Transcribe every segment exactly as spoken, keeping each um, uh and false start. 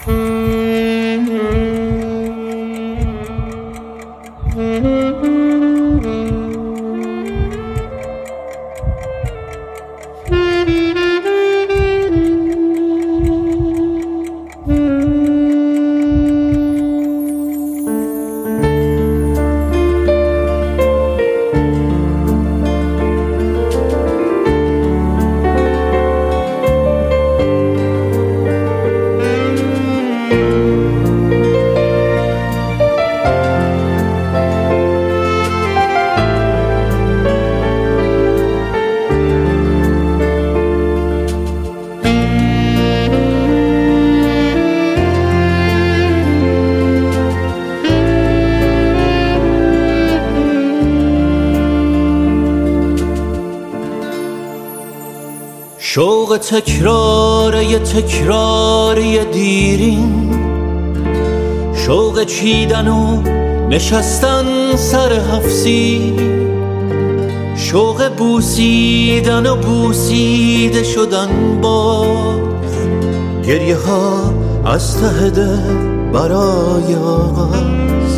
شوق تکرار یه تکرار یه دیرین، شوق چیدن و نشستن سر حفظی، شوق بوسیدن و بوسیده شدن باز، گریه ها از ته دل برای آغاز،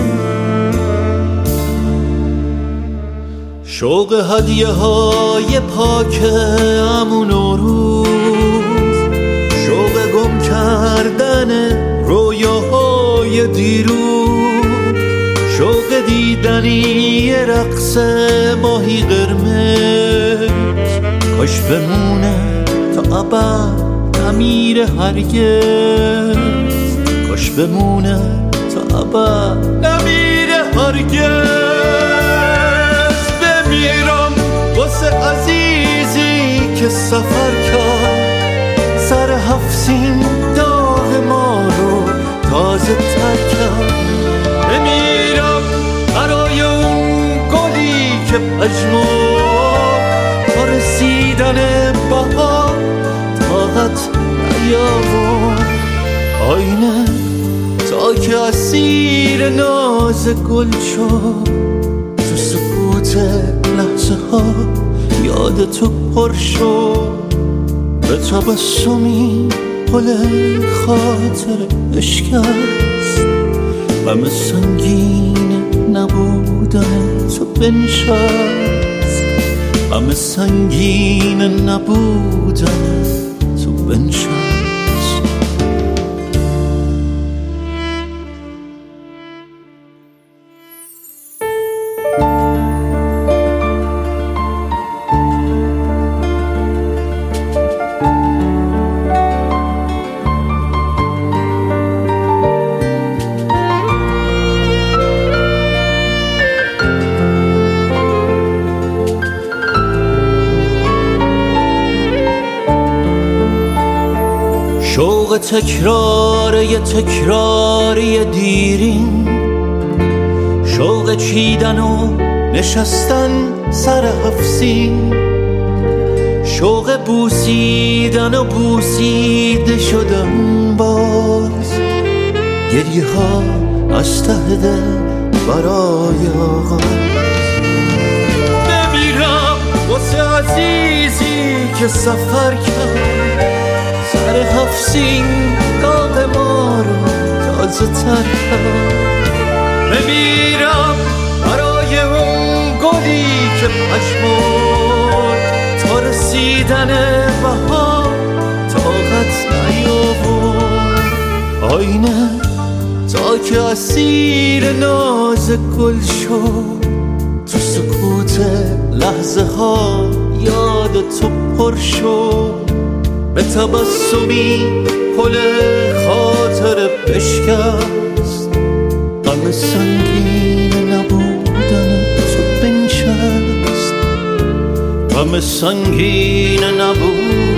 شوق هدیه های پاک امون روز، شوق گم کردن رویاهای دیروز، شوق دیدنی رقص ماهی قرمز، کاش بمونه تا ابد نمیره هرگز، کاش بمونه تا ابد نمیره هرگز. بمیرم واسه عزیزی که سفر کرد، سر هفتین داغ ما رو تازه تر کرد. بمیرم برای اون گلی که پژمرد، تا رسیدن بهار طاقت نیاورد. آینه تا که اسیر ناز گل شد، تو سکوت لحظه ها یاد تو پر شد. به تبسمی پل خاطر اشکست، غم سنگین نبودن تو بنشست، غم سنگین نبودن تو بنشست. شوق تکرار یه تکرار یه دیرین، شوق چیدن و نشستن سر حفظین، شوق بوسیدن و بوسیده شدن باز، گریه ها از ته دل برای آغاز. بمیرم واسه عزیزی که سفر کرد، سر هفتین داغ ما رو تازه تر کرد. بمیرم برای اون گلی که پژمرد، تا رسیدن بهار طاقت نیاورد. آینه تا که اسیر ناز گل شد، تو سکوت لحظه ها یاد تو پر شد. به تبسمی پل خاطر بشکست، غم سنگین نبودن تو بنشست، غم سنگین نبودن